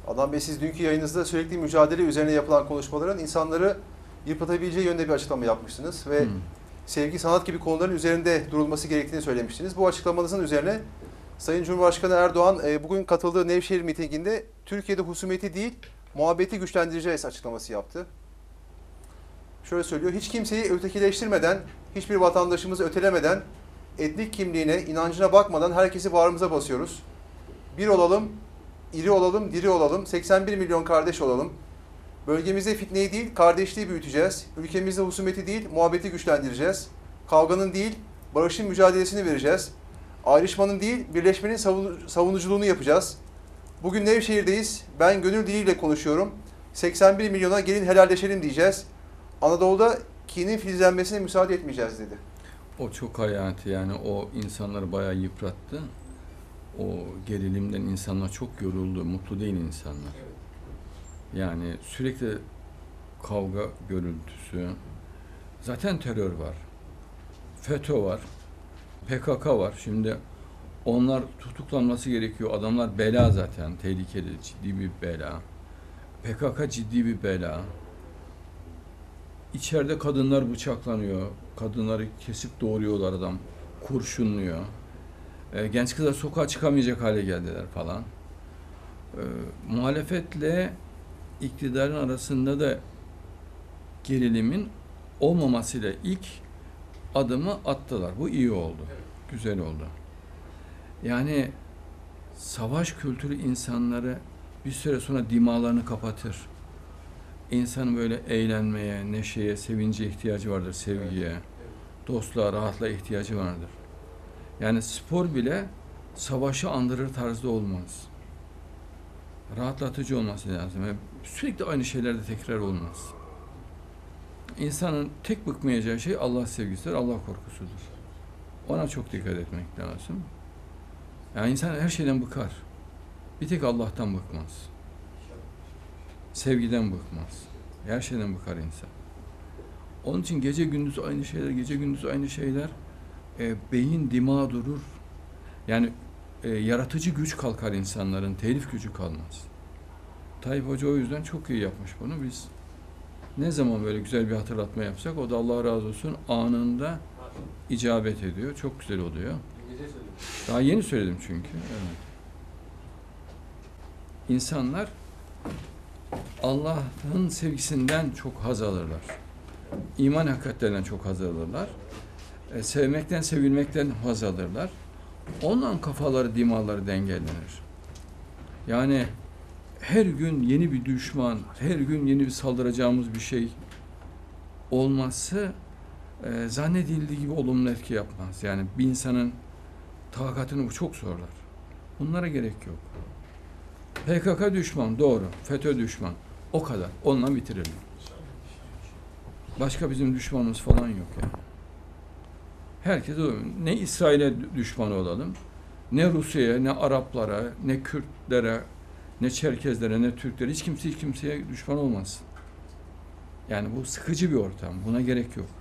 Adnan Bey, siz dünkü yayınınızda sürekli mücadele üzerine yapılan konuşmaların insanları yıpratabileceği yönde bir açıklama yapmıştınız ve sevgi, sanat gibi konuların üzerinde durulması gerektiğini söylemiştiniz. Bu açıklamanızın üzerine Sayın Cumhurbaşkanı Erdoğan bugün katıldığı Nevşehir mitinginde Türkiye'de husumeti değil, muhabbeti güçlendireceğiz açıklaması yaptı. Şöyle söylüyor: hiç kimseyi ötekileştirmeden, hiçbir vatandaşımızı ötelemeden, etnik kimliğine, inancına bakmadan herkesi bağrımıza basıyoruz. Bir olalım, iri olalım, diri olalım, 81 milyon kardeş olalım. Bölgemizde fitneyi değil, kardeşliği büyüteceğiz. Ülkemizde husumeti değil, muhabbeti güçlendireceğiz. Kavganın değil, barışın mücadelesini vereceğiz. Ayrışmanın değil, birleşmenin savunuculuğunu yapacağız. Bugün Nevşehir'deyiz. Ben gönül diliyle konuşuyorum. 81 milyona gelin helalleşelim diyeceğiz. Anadolu'da kinin filizlenmesine müsaade etmeyeceğiz dedi. O çok hayati, yani o insanları bayağı yıprattı. O gerilimden insanlar çok yoruldu, mutlu değil insanlar. Yani sürekli kavga gürültüsü, zaten terör var, FETÖ var, PKK var. Şimdi onlar tutuklanması gerekiyor. Adamlar bela zaten, tehlikeli, ciddi bir bela. PKK ciddi bir bela. İçeride kadınlar bıçaklanıyor, kadınları kesip doğuruyorlar, adam kurşunluyor. Genç kızlar sokağa çıkamayacak hale geldiler falan. Muhalefetle iktidarın arasında da gerilimin olmamasıyla ilk adımı attılar. Bu iyi oldu, güzel oldu. Yani savaş kültürü insanları bir süre sonra dimağlarını kapatır. İnsanın böyle eğlenmeye, neşeye, sevince ihtiyacı vardır, sevgiye, dostluğa, rahatlığa ihtiyacı vardır. Yani spor bile savaşı andırır tarzda olmaz. Rahatlatıcı olması lazım. Sürekli aynı şeylerde tekrar olmaz. İnsanın tek bıkmayacağı şey Allah sevgisidir, Allah korkusudur. Ona çok dikkat etmek lazım. Yani insan her şeyden bıkar. Bir tek Allah'tan bıkmaz. Sevgiden bıkmaz. Her şeyden bıkar insan. Onun için gece gündüz aynı şeyler, gece gündüz aynı şeyler. Beyin, dimağı durur. Yani yaratıcı güç kalkar insanların, telif gücü kalmaz. Tayyip Hoca o yüzden çok iyi yapmış bunu. Biz ne zaman böyle güzel bir hatırlatma yapsak, o da Allah razı olsun anında icabet ediyor. Çok güzel oluyor. Daha yeni söyledim çünkü. Evet. İnsanlar Allah'ın sevgisinden çok haz alırlar. İman hakikatlerinden çok haz alırlar. Sevmekten, sevilmekten haz alırlar. Ondan kafaları, dimaları dengelenir. Yani her gün yeni bir düşman, her gün yeni bir saldıracağımız bir şey olması zannedildiği gibi olumlu etki yapmaz. Yani bir insanın takatını bu çok zorlar. Bunlara gerek yok. PKK düşman, doğru. FETÖ düşman. O kadar. Onunla bitirelim. Başka bizim düşmanımız falan yok yani. Herkes ne İsrail'e düşman olalım, ne Rusya'ya, ne Araplara, ne Kürtlere, ne Çerkezlere, ne Türklere, hiç kimse hiç kimseye düşman olmasın. Yani bu sıkıcı bir ortam. Buna gerek yok.